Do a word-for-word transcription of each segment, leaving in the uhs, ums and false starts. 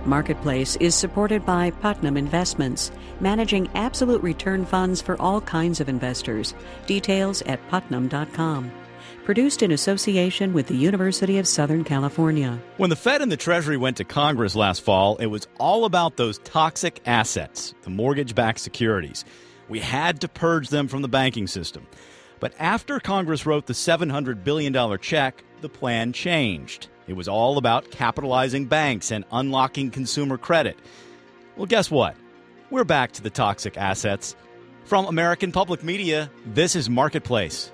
Marketplace is supported by Putnam Investments, managing absolute return funds for all kinds of investors. Details at putnam dot com. Produced in association with the University of Southern California. When the Fed and the Treasury went to Congress last fall, it was all about those toxic assets, the mortgage-backed securities. We had to purge them from the banking system. But after Congress wrote the seven hundred billion dollars check, the plan changed. It was all about capitalizing banks and unlocking consumer credit. Well, guess what? We're back to the toxic assets. From American Public Media, this is Marketplace.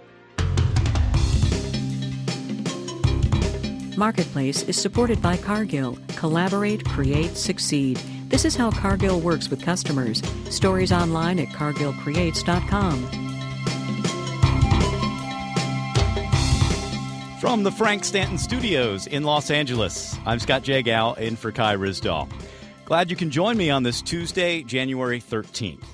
Marketplace is supported by Cargill. Collaborate, create, succeed. This is how Cargill works with customers. Stories online at cargill creates dot com. From the Frank Stanton Studios in Los Angeles, I'm Scott Jagow in for Kai Ryssdal. Glad you can join me on this Tuesday, January thirteenth.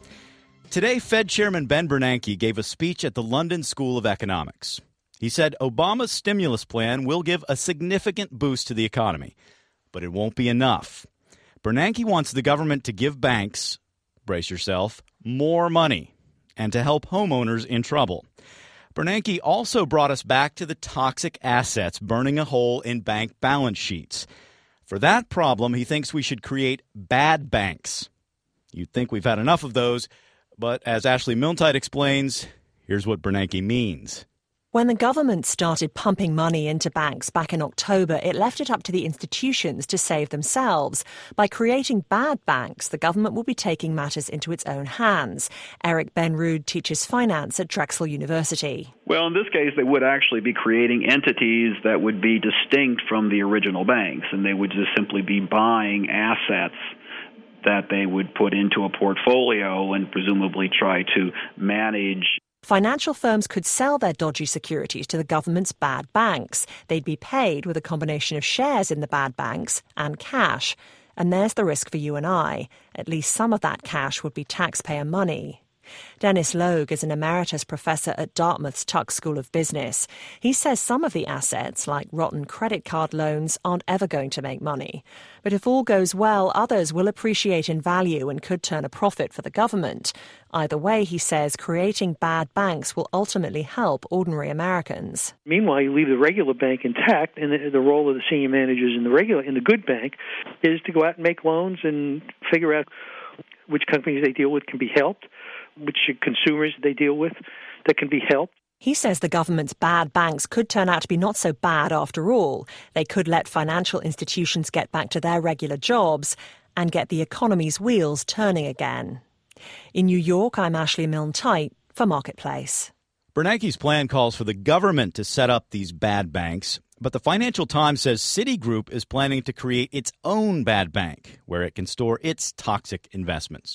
Today, Fed Chairman Ben Bernanke gave a speech at the London School of Economics. He said Obama's stimulus plan will give a significant boost to the economy, but it won't be enough. Bernanke wants the government to give banks, brace yourself, more money, and to help homeowners in trouble. Bernanke also brought us back to the toxic assets burning a hole in bank balance sheets. For that problem, he thinks we should create bad banks. You'd think we've had enough of those, but as Ashley Milne-Tyte explains, here's what Bernanke means. When the government started pumping money into banks back in October, it left it up to the institutions to save themselves. By creating bad banks, the government will be taking matters into its own hands. Eric Benrud teaches finance at Drexel University. Well, in this case, they would actually be creating entities that would be distinct from the original banks, and they would just simply be buying assets that they would put into a portfolio and presumably try to manage. Financial firms could sell their dodgy securities to the government's bad banks. They'd be paid with a combination of shares in the bad banks and cash. And there's the risk for you and I. At least some of that cash would be taxpayer money. Dennis Logue is an emeritus professor at Dartmouth's Tuck School of Business. He says some of the assets, like rotten credit card loans, aren't ever going to make money. But if all goes well, others will appreciate in value and could turn a profit for the government. Either way, he says, creating bad banks will ultimately help ordinary Americans. Meanwhile, you leave the regular bank intact, and the, the role of the senior managers in the regular, in the good bank, is to go out and make loans and figure out which companies they deal with can be helped, which consumers they deal with that can be helped. He says the government's bad banks could turn out to be not so bad after all. They could let financial institutions get back to their regular jobs and get the economy's wheels turning again. In New York, I'm Ashley Milne-Tyte for Marketplace. Bernanke's plan calls for the government to set up these bad banks, but the Financial Times says Citigroup is planning to create its own bad bank where it can store its toxic investments.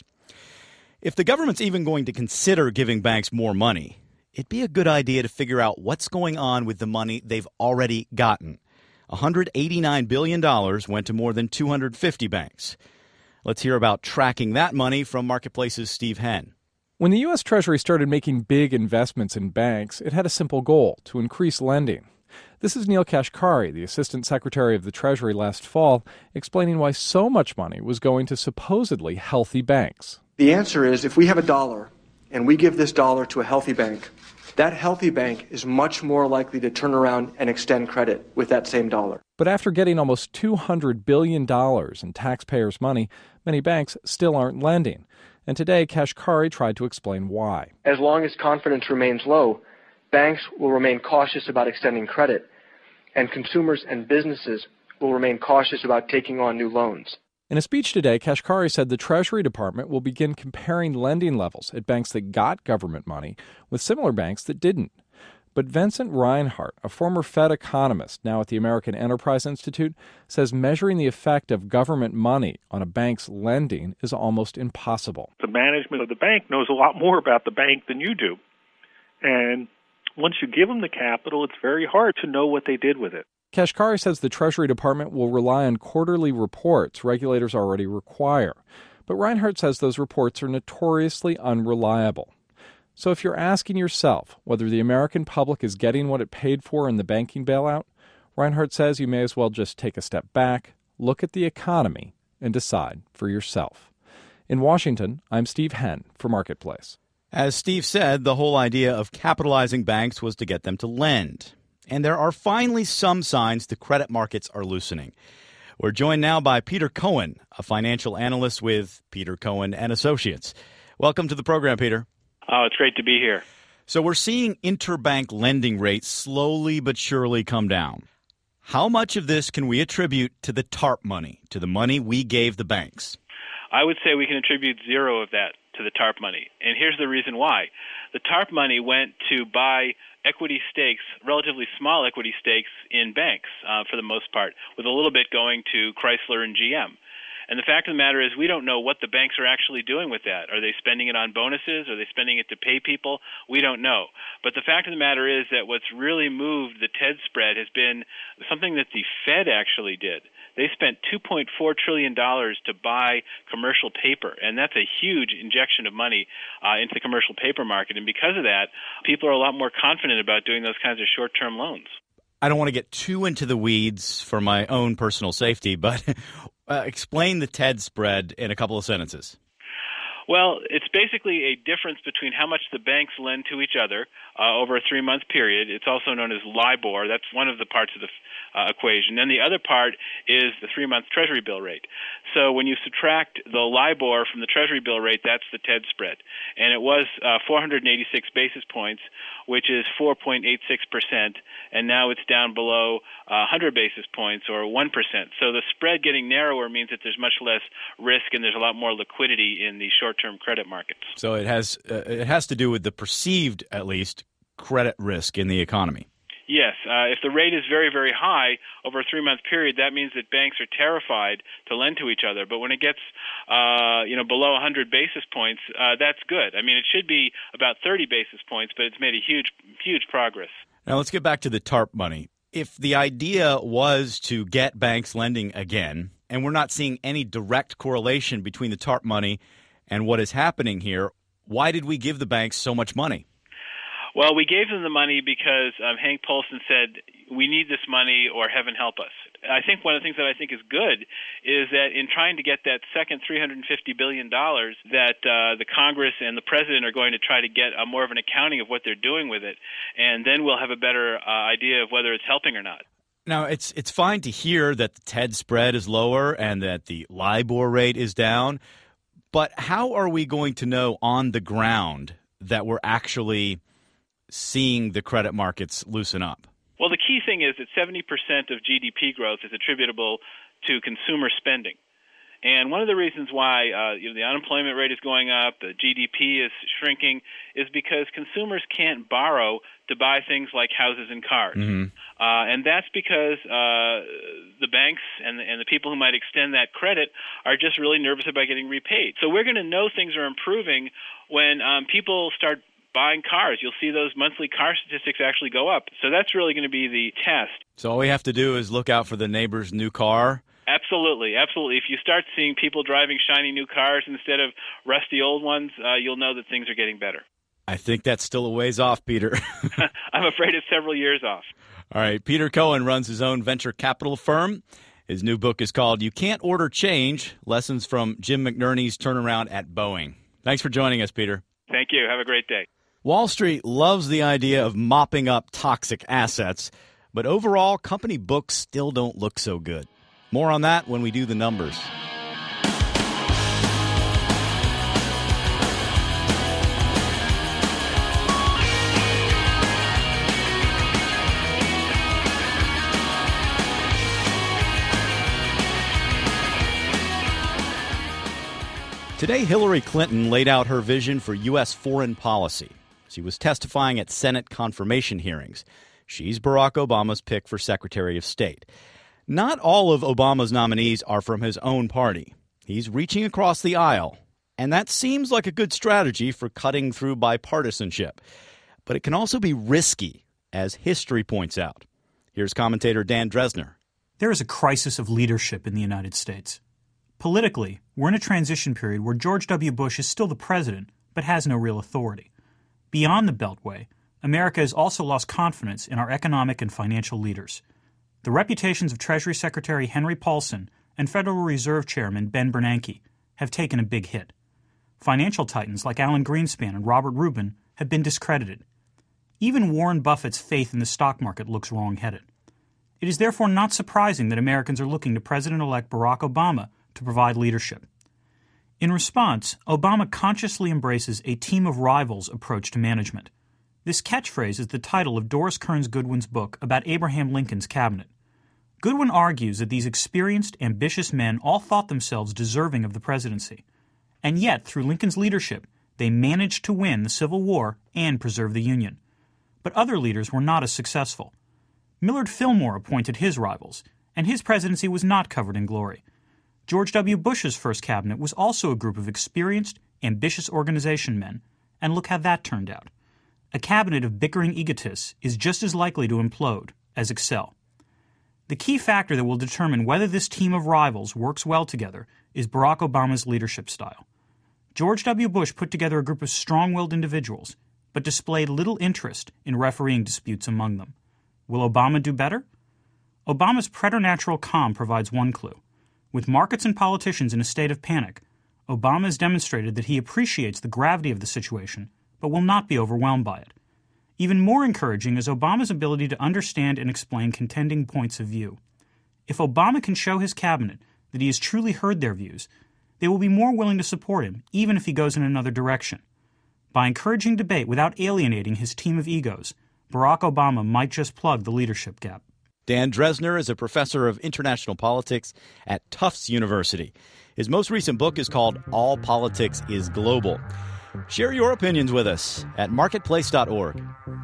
If the government's even going to consider giving banks more money, it'd be a good idea to figure out what's going on with the money they've already gotten. one hundred eighty-nine billion dollars went to more than two hundred fifty banks. Let's hear about tracking that money from Marketplace's Steve Henn. When the U S. Treasury started making big investments in banks, it had a simple goal: to increase lending. This is Neel Kashkari, the Assistant Secretary of the Treasury last fall, explaining why so much money was going to supposedly healthy banks. The answer is, if we have a dollar and we give this dollar to a healthy bank, that healthy bank is much more likely to turn around and extend credit with that same dollar. But after getting almost two hundred billion dollars in taxpayers' money, many banks still aren't lending. And today, Kashkari tried to explain why. As long as confidence remains low, banks will remain cautious about extending credit, and consumers and businesses will remain cautious about taking on new loans. In a speech today, Kashkari said the Treasury Department will begin comparing lending levels at banks that got government money with similar banks that didn't. But Vincent Reinhart, a former Fed economist now at the American Enterprise Institute, says measuring the effect of government money on a bank's lending is almost impossible. The management of the bank knows a lot more about the bank than you do. And once you give them the capital, it's very hard to know what they did with it. Kashkari says the Treasury Department will rely on quarterly reports regulators already require. But Reinhart says those reports are notoriously unreliable. So if you're asking yourself whether the American public is getting what it paid for in the banking bailout, Reinhart says you may as well just take a step back, look at the economy, and decide for yourself. In Washington, I'm Steve Henn for Marketplace. As Steve said, the whole idea of capitalizing banks was to get them to lend. And there are finally some signs the credit markets are loosening. We're joined now by Peter Cohen, a financial analyst with Peter Cohen and Associates. Welcome to the program, Peter. Oh, it's great to be here. So we're seeing interbank lending rates slowly but surely come down. How much of this can we attribute to the TARP money, to the money we gave the banks? I would say we can attribute zero of that to the TARP money. And here's the reason why. The TARP money went to buy equity stakes, relatively small equity stakes in banks uh, for the most part, with a little bit going to Chrysler and G M. And the fact of the matter is we don't know what the banks are actually doing with that. Are they spending it on bonuses? Are they spending it to pay people? We don't know. But the fact of the matter is that what's really moved the TED spread has been something that the Fed actually did. They spent two point four trillion dollars to buy commercial paper, and that's a huge injection of money uh, into the commercial paper market. And because of that, people are a lot more confident about doing those kinds of short-term loans. I don't want to get too into the weeds for my own personal safety, but uh, explain the TED spread in a couple of sentences. Well, it's basically a difference between how much the banks lend to each other uh, over a three-month period. It's also known as LIBOR. That's one of the parts of the uh, equation. Then the other part is the three-month Treasury bill rate. So when you subtract the LIBOR from the Treasury bill rate, that's the TED spread. And it was uh, four hundred eighty-six basis points, which is four point eight six percent, and now it's down below uh, one hundred basis points, or one percent. So the spread getting narrower means that there's much less risk and there's a lot more liquidity in the short-term credit markets. So it has uh, it has to do with the perceived, at least, credit risk in the economy. Yes. Uh, if the rate is very, very high over a three-month period, that means that banks are terrified to lend to each other. But when it gets uh, you know, below one hundred basis points, uh, that's good. I mean, it should be about thirty basis points, but it's made a huge, huge progress. Now let's get back to the TARP money. If the idea was to get banks lending again, and we're not seeing any direct correlation between the TARP money and what is happening here, why did we give the banks so much money? Well, we gave them the money because um, Hank Paulson said, we need this money or heaven help us. I think one of the things that I think is good is that in trying to get that second three hundred fifty billion dollars that uh, the Congress and the President are going to try to get a more of an accounting of what they're doing with it, and then we'll have a better uh, idea of whether it's helping or not. Now, it's it's fine to hear that the TED spread is lower and that the LIBOR rate is down, but how are we going to know on the ground that we're actually seeing the credit markets loosen up? Well, the key thing is that seventy percent of G D P growth is attributable to consumer spending. And one of the reasons why uh, you know, the unemployment rate is going up, the G D P is shrinking, is because consumers can't borrow to buy things like houses and cars. Mm-hmm. Uh, and that's because uh, the banks and the, and the people who might extend that credit are just really nervous about getting repaid. So we're going to know things are improving when um, people start buying cars. You'll see those monthly car statistics actually go up. So that's really going to be the test. So all we have to do is look out for the neighbor's new car? Absolutely, absolutely. If you start seeing people driving shiny new cars instead of rusty old ones, uh, you'll know that things are getting better. I think that's still a ways off, Peter. I'm afraid it's several years off. All right. Peter Cohen runs his own venture capital firm. His new book is called You Can't Order Change, Lessons from Jim McNerney's Turnaround at Boeing. Thanks for joining us, Peter. Thank you. Have a great day. Wall Street loves the idea of mopping up toxic assets, but overall, company books still don't look so good. More on that when we do the numbers. Today, Hillary Clinton laid out her vision for U S foreign policy. She was testifying at Senate confirmation hearings. She's Barack Obama's pick for Secretary of State. Not all of Obama's nominees are from his own party. He's reaching across the aisle, and that seems like a good strategy for cutting through bipartisanship. But it can also be risky, as history points out. Here's commentator Dan Dresner. There is a crisis of leadership in the United States. Politically, we're in a transition period where George W. Bush is still the president, but has no real authority. Beyond the Beltway, America has also lost confidence in our economic and financial leaders. The reputations of Treasury Secretary Henry Paulson and Federal Reserve Chairman Ben Bernanke have taken a big hit. Financial titans like Alan Greenspan and Robert Rubin have been discredited. Even Warren Buffett's faith in the stock market looks wrong-headed. It is therefore not surprising that Americans are looking to President-elect Barack Obama to provide leadership. In response, Obama consciously embraces a team of rivals approach to management. This catchphrase is the title of Doris Kearns Goodwin's book about Abraham Lincoln's cabinet. Goodwin argues that these experienced, ambitious men all thought themselves deserving of the presidency. And yet, through Lincoln's leadership, they managed to win the Civil War and preserve the Union. But other leaders were not as successful. Millard Fillmore appointed his rivals, and his presidency was not covered in glory. George W. Bush's first cabinet was also a group of experienced, ambitious organization men, and look how that turned out. A cabinet of bickering egotists is just as likely to implode as excel. The key factor that will determine whether this team of rivals works well together is Barack Obama's leadership style. George W. Bush put together a group of strong-willed individuals, but displayed little interest in refereeing disputes among them. Will Obama do better? Obama's preternatural calm provides one clue. With markets and politicians in a state of panic, Obama has demonstrated that he appreciates the gravity of the situation, but will not be overwhelmed by it. Even more encouraging is Obama's ability to understand and explain contending points of view. If Obama can show his cabinet that he has truly heard their views, they will be more willing to support him, even if he goes in another direction. By encouraging debate without alienating his team of egos, Barack Obama might just plug the leadership gap. Dan Dresner is a professor of international politics at Tufts University. His most recent book is called All Politics is Global. Share your opinions with us at marketplace dot org.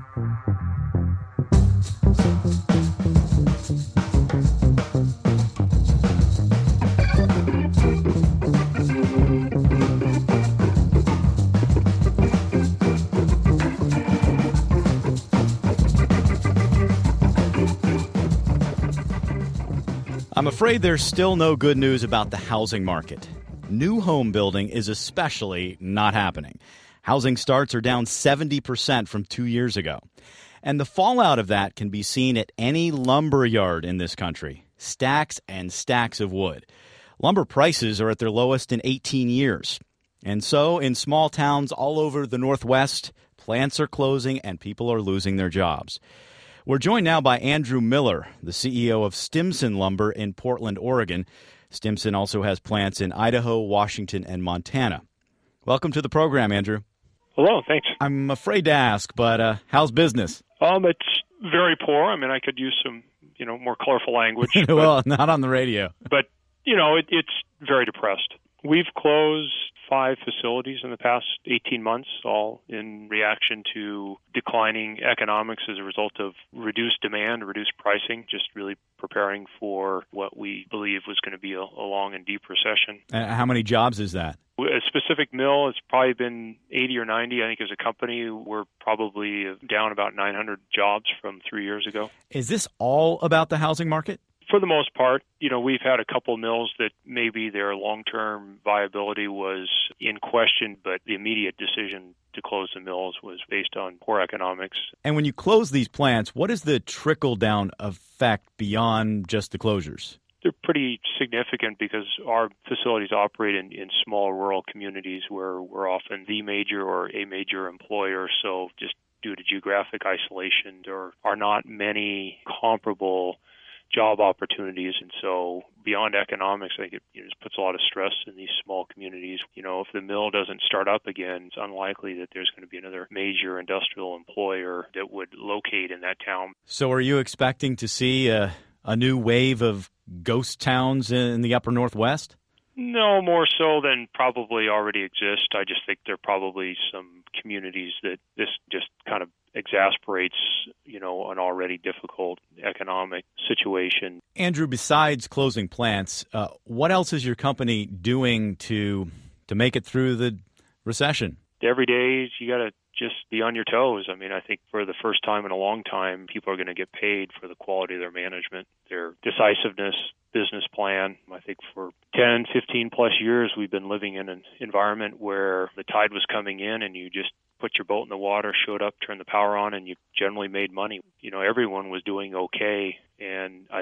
I'm afraid there's still no good news about the housing market. New home building is especially not happening. Housing starts are down seventy percent from two years ago. And the fallout of that can be seen at any lumber yard in this country. Stacks and stacks of wood. Lumber prices are at their lowest in eighteen years. And so, in small towns all over the Northwest, plants are closing and people are losing their jobs. We're joined now by Andrew Miller, the C E O of Stimson Lumber in Portland, Oregon. Stimson also has plants in Idaho, Washington, and Montana. Welcome to the program, Andrew. Hello, thanks. I'm afraid to ask, but uh, how's business? Um, it's very poor. I mean, I could use some, you know, more colorful language. Well, but, not on the radio. But, you know, it, it's very depressed. We've closed five facilities in the past eighteen months, all in reaction to declining economics as a result of reduced demand, reduced pricing, just really preparing for what we believe was going to be a, a long and deep recession. Uh, how many jobs is that? A specific mill, it's probably been eighty or ninety. I think as a company, we're probably down about nine hundred jobs from three years ago. Is this all about the housing market? For the most part, you know, we've had a couple mills that maybe their long-term viability was in question, but the immediate decision to close the mills was based on poor economics. And when you close these plants, what is the trickle-down effect beyond just the closures? They're pretty significant because our facilities operate in, in small rural communities where we're often the major or a major employer, so just due to geographic isolation, there are not many comparable job opportunities, and so beyond economics, I think it you know, just puts a lot of stress in these small communities. You know, if the mill doesn't start up again, it's unlikely that there's going to be another major industrial employer that would locate in that town. So are you expecting to see a, a new wave of ghost towns in the upper Northwest? No, more so than probably already exist. I just think there are probably some communities that this just kind of exasperates, you know, an already difficult economic situation. Andrew, besides closing plants, uh, what else is your company doing to to make it through the recession? Every day you got to just be on your toes. I mean, I think for the first time in a long time, people are going to get paid for the quality of their management, their decisiveness, business plan. I think for ten, fifteen plus years, we've been living in an environment where the tide was coming in and you just put your boat in the water, showed up, turned the power on, and you generally made money. You know, everyone was doing okay. And I think now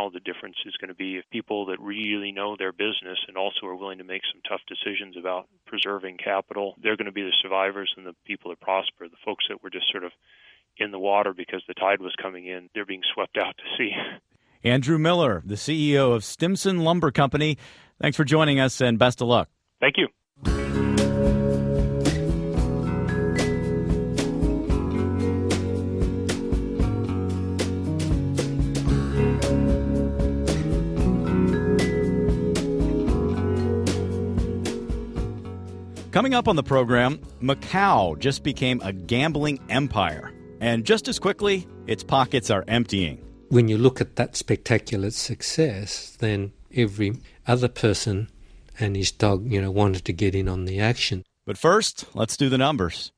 now. The difference is going to be if people that really know their business and also are willing to make some tough decisions about preserving capital, they're going to be the survivors and the people that prosper. The folks that were just sort of in the water because the tide was coming in, they're being swept out to sea. Andrew Miller, the C E O of Stimson Lumber Company. Thanks for joining us and best of luck. Thank you. Coming up on the program, Macau just became a gambling empire. And just as quickly, its pockets are emptying. When you look at that spectacular success, then every other person and his dog, you know, wanted to get in on the action. But first, let's do the numbers.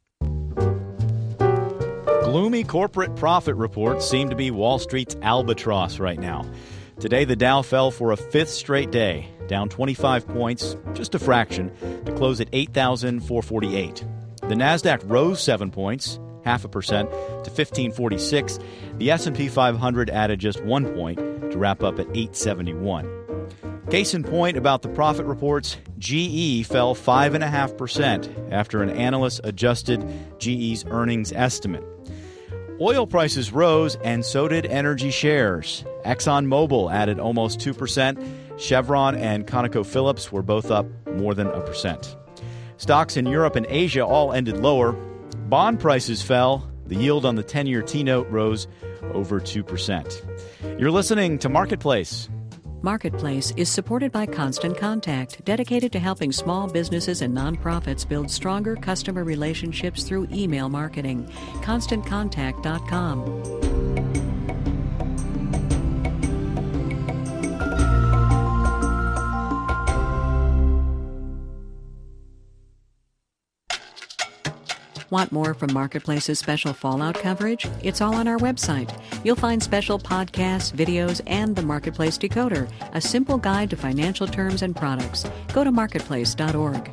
Gloomy corporate profit reports seem to be Wall Street's albatross right now. Today, the Dow fell for a fifth straight day, down twenty-five points, just a fraction, to close at eight thousand four hundred forty-eight. The Nasdaq rose seven points, half a percent, to fifteen forty-six. The S and P five hundred added just one point to wrap up at eight seventy-one. Case in point about the profit reports, G E fell five point five percent after an analyst adjusted G E's earnings estimate. Oil prices rose, and so did energy shares. ExxonMobil added almost two percent. Chevron and ConocoPhillips were both up more than a percent. Stocks in Europe and Asia all ended lower. Bond prices fell. The yield on the ten-year T-note rose over two percent. You're listening to Marketplace. Marketplace is supported by Constant Contact, dedicated to helping small businesses and nonprofits build stronger customer relationships through email marketing. constant contact dot com. Want more from Marketplace's special Fallout coverage? It's all on our website. You'll find special podcasts, videos, and the Marketplace Decoder, a simple guide to financial terms and products. Go to marketplace dot org.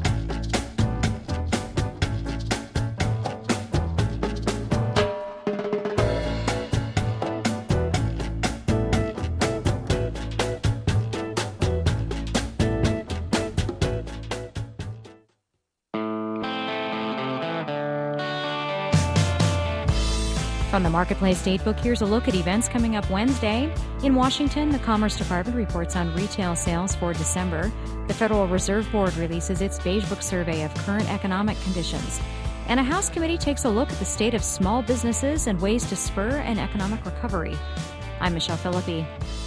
From the Marketplace Datebook, here's a look at events coming up Wednesday. In Washington, the Commerce Department reports on retail sales for December. The Federal Reserve Board releases its Beige Book survey of current economic conditions. And a House committee takes a look at the state of small businesses and ways to spur an economic recovery. I'm Michelle Philippi.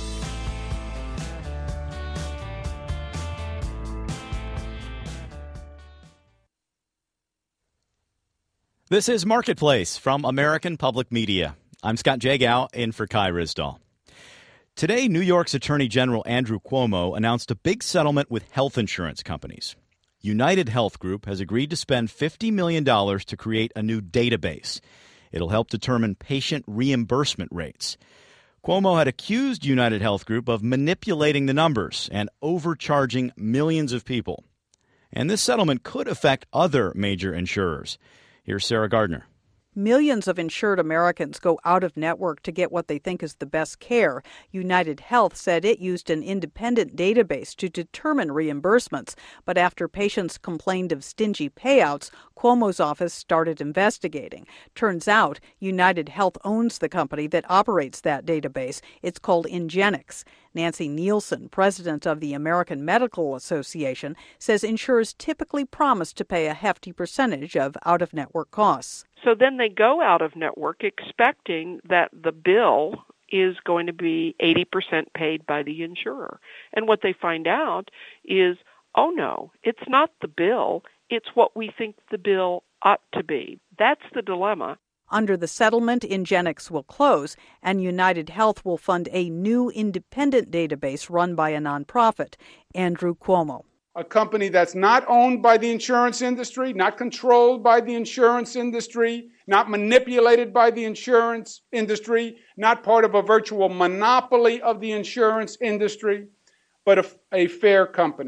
This is Marketplace from American Public Media. I'm Scott Jagow, in for Kai Ryssdal. Today, New York's Attorney General Andrew Cuomo announced a big settlement with health insurance companies. United Health Group has agreed to spend fifty million dollars to create a new database. It'll help determine patient reimbursement rates. Cuomo had accused United Health Group of manipulating the numbers and overcharging millions of people. And this settlement could affect other major insurers. Here's Sarah Gardner. Millions of insured Americans go out of network to get what they think is the best care. United Health said it used an independent database to determine reimbursements. But after patients complained of stingy payouts, Cuomo's office started investigating. Turns out United Health owns the company that operates that database. It's called Ingenix. Nancy Nielsen, president of the American Medical Association, says insurers typically promise to pay a hefty percentage of out-of-network costs. So then they go out of network expecting that the bill is going to be eighty percent paid by the insurer. And what they find out is, oh no, it's not the bill, it's what we think the bill ought to be. That's the dilemma. Under the settlement, Ingenix will close, and United Health will fund a new independent database run by a nonprofit. Andrew Cuomo. A company that's not owned by the insurance industry, not controlled by the insurance industry, not manipulated by the insurance industry, not part of a virtual monopoly of the insurance industry, but a, a fair company.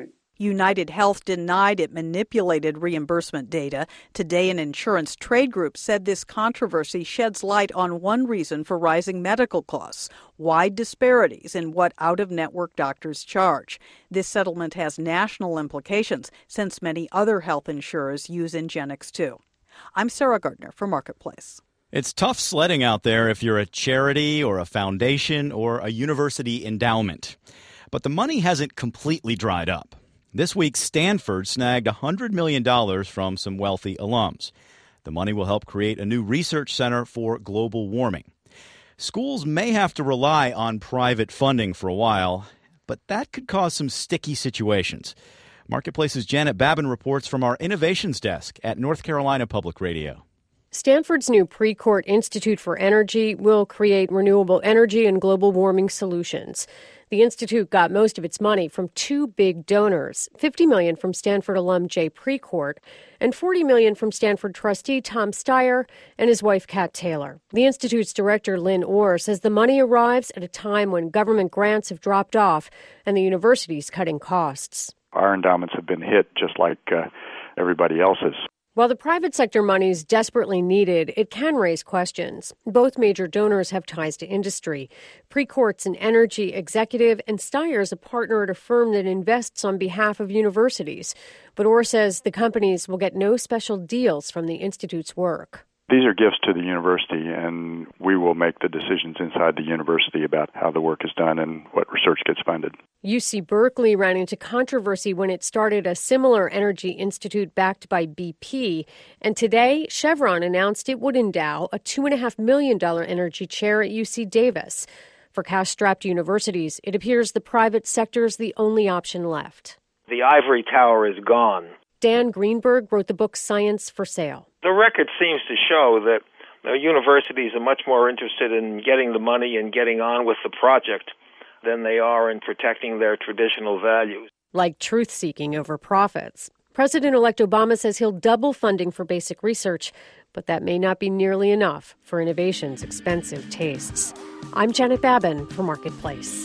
United Health denied it manipulated reimbursement data. Today, an insurance trade group said this controversy sheds light on one reason for rising medical costs: wide disparities in what out-of-network doctors charge. This settlement has national implications since many other health insurers use Ingenix too. I'm Sarah Gardner for Marketplace. It's tough sledding out there if you're a charity or a foundation or a university endowment. But the money hasn't completely dried up. This week, Stanford snagged one hundred million dollars from some wealthy alums. The money will help create a new research center for global warming. Schools may have to rely on private funding for a while, but that could cause some sticky situations. Marketplace's Janet Babin reports from our innovations desk at North Carolina Public Radio. Stanford's new Precourt Institute for Energy will create renewable energy and global warming solutions. The institute got most of its money from two big donors, fifty million dollars from Stanford alum Jay Precourt and forty million dollars from Stanford trustee Tom Steyer and his wife Kat Taylor. The institute's director Lynn Orr says the money arrives at a time when government grants have dropped off and the university's cutting costs. Our endowments have been hit just like uh, everybody else's. While the private sector money is desperately needed, it can raise questions. Both major donors have ties to industry. Precourt's an energy executive, and Steyer's a partner at a firm that invests on behalf of universities. But Orr says the companies will get no special deals from the institute's work. These are gifts to the university, and we will make the decisions inside the university about how the work is done and what research gets funded. U C Berkeley ran into controversy when it started a similar energy institute backed by B P. And today, Chevron announced it would endow a two point five million dollars energy chair at U C Davis. For cash-strapped universities, it appears the private sector is the only option left. The ivory tower is gone. Dan Greenberg wrote the book Science for Sale. The record seems to show that uh, universities are much more interested in getting the money and getting on with the project than they are in protecting their traditional values. Like truth-seeking over profits. President-elect Obama says he'll double funding for basic research, but that may not be nearly enough for innovation's expensive tastes. I'm Janet Babin for Marketplace.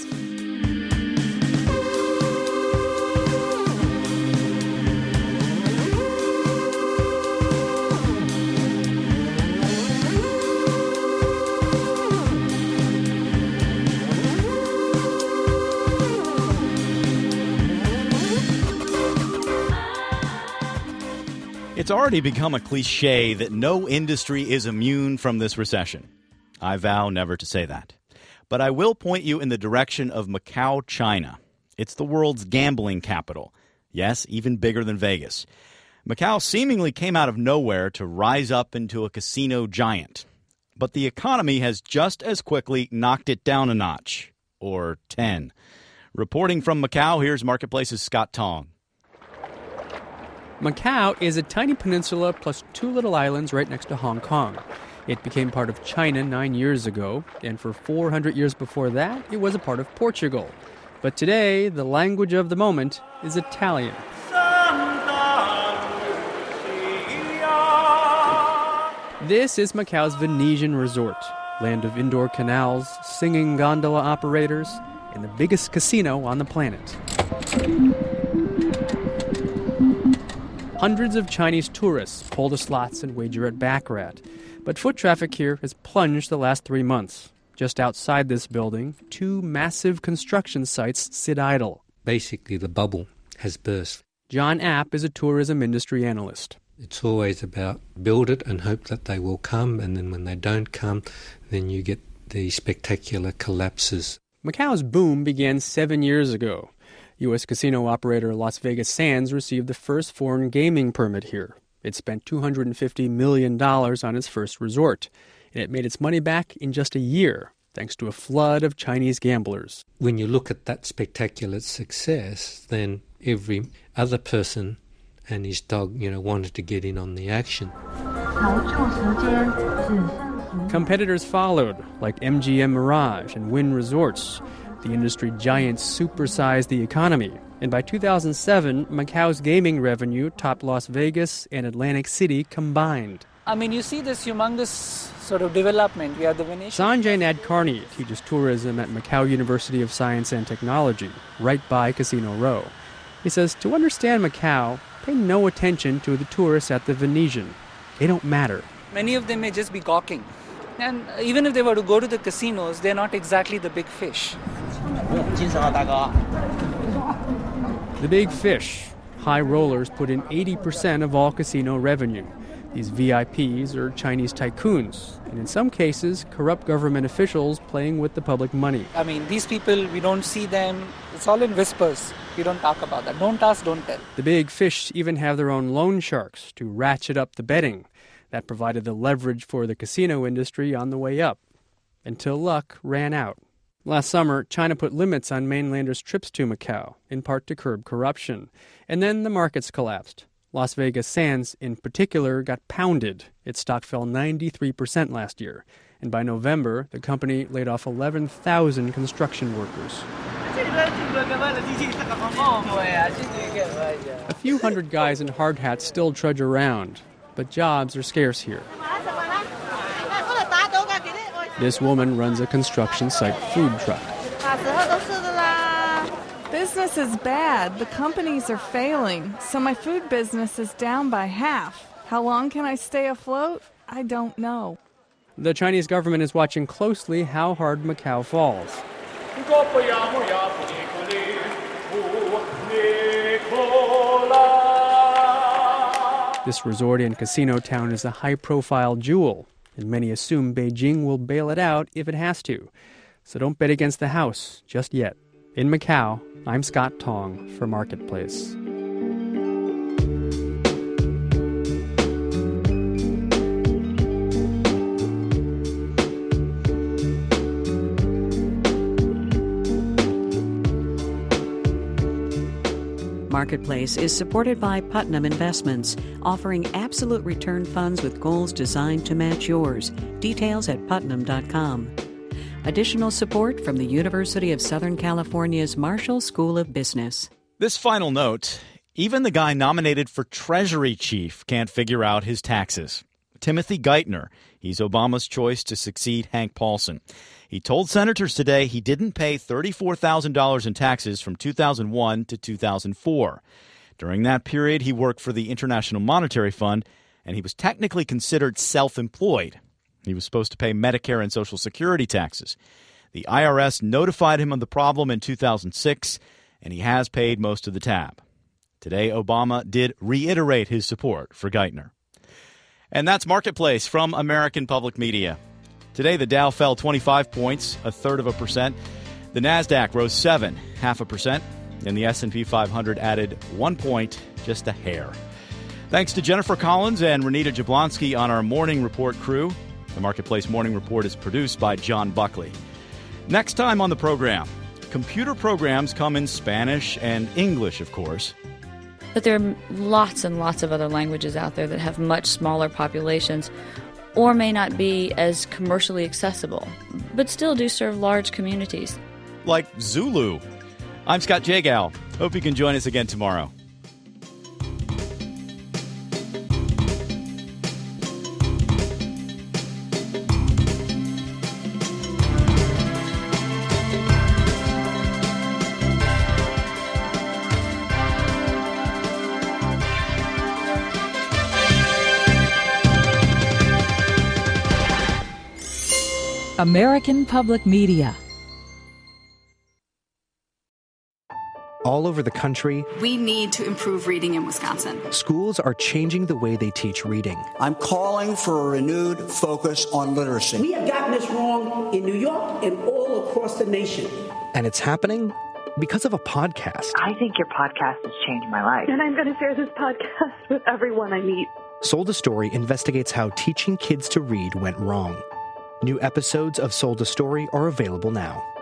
It's already become a cliche that no industry is immune from this recession. I vow never to say that. But I will point you in the direction of Macau, China. It's the world's gambling capital. Yes, even bigger than Vegas. Macau seemingly came out of nowhere to rise up into a casino giant. But the economy has just as quickly knocked it down a notch. Or ten. Reporting from Macau, here's Marketplace's Scott Tong. Macau is a tiny peninsula plus two little islands right next to Hong Kong. It became part of China nine years ago, and for four hundred years before that, it was a part of Portugal. But today, the language of the moment is Italian. This is Macau's Venetian resort, land of indoor canals, singing gondola operators, and the biggest casino on the planet. Hundreds of Chinese tourists pull the slots and wager at baccarat. But foot traffic here has plunged the last three months. Just outside this building, two massive construction sites sit idle. Basically, the bubble has burst. John App is a tourism industry analyst. It's always about build it and hope that they will come, and then when they don't come, then you get the spectacular collapses. Macau's boom began seven years ago. U S casino operator Las Vegas Sands received the first foreign gaming permit here. It spent two hundred fifty million dollars on its first resort, and it made its money back in just a year, thanks to a flood of Chinese gamblers. When you look at that spectacular success, then every other person and his dog, you know, wanted to get in on the action. Competitors followed, like M G M Mirage and Wynn Resorts. The industry giants supersized the economy, and by two thousand seven, Macau's gaming revenue topped Las Vegas and Atlantic City combined. I mean, you see this humongous sort of development. We have the Venetian. Sanjay Nadkarni teaches tourism at Macau University of Science and Technology, right by Casino Row. He says to understand Macau, pay no attention to the tourists at the Venetian. They don't matter. Many of them may just be gawking. And even if they were to go to the casinos, they're not exactly the big fish. The big fish. High rollers put in eighty percent of all casino revenue. These V I Ps are Chinese tycoons, and in some cases, corrupt government officials playing with the public money. I mean, these people, we don't see them. It's all in whispers. We don't talk about that. Don't ask, don't tell. The big fish even have their own loan sharks to ratchet up the betting. That provided the leverage for the casino industry on the way up, until luck ran out. Last summer, China put limits on mainlanders' trips to Macau, in part to curb corruption. And then the markets collapsed. Las Vegas Sands, in particular, got pounded. Its stock fell ninety-three percent last year. And by November, the company laid off eleven thousand construction workers. A few hundred guys in hard hats still trudge around, but jobs are scarce here. This woman runs a construction site food truck. Business is bad. The companies are failing, so my food business is down by half. How long can I stay afloat? I don't know. The Chinese government is watching closely how hard Macau falls. This resort and casino town is a high-profile jewel, and many assume Beijing will bail it out if it has to. So don't bet against the house just yet. In Macau, I'm Scott Tong for Marketplace. Marketplace is supported by Putnam Investments, offering absolute return funds with goals designed to match yours. Details at putnam dot com. Additional support from the University of Southern California's Marshall School of Business. This final note, even the guy nominated for Treasury Chief can't figure out his taxes. Timothy Geithner, he's Obama's choice to succeed Hank Paulson. He told senators today he didn't pay thirty-four thousand dollars in taxes from two thousand one to two thousand four. During that period, he worked for the International Monetary Fund, and he was technically considered self-employed. He was supposed to pay Medicare and Social Security taxes. The I R S notified him of the problem in two thousand six, and he has paid most of the tab. Today, Obama did reiterate his support for Geithner. And that's Marketplace from American Public Media. Today, the Dow fell twenty-five points, a third of a percent. The NASDAQ rose seven, half a percent. And the S and P five hundred added one point, just a hair. Thanks to Jennifer Collins and Renita Jablonski on our Morning Report crew. The Marketplace Morning Report is produced by John Buckley. Next time on the program, computer programs come in Spanish and English, of course. But there are lots and lots of other languages out there that have much smaller populations or may not be as commercially accessible, but still do serve large communities. Like Zulu. I'm Scott Jagow. Hope you can join us again tomorrow. American Public Media. All over the country, we need to improve reading in Wisconsin. Schools are changing the way they teach reading. I'm calling for a renewed focus on literacy. We have gotten this wrong in New York and all across the nation. And it's happening because of a podcast. I think your podcast has changed my life. And I'm going to share this podcast with everyone I meet. Sold a Story investigates how teaching kids to read went wrong. New episodes of Sold a Story are available now.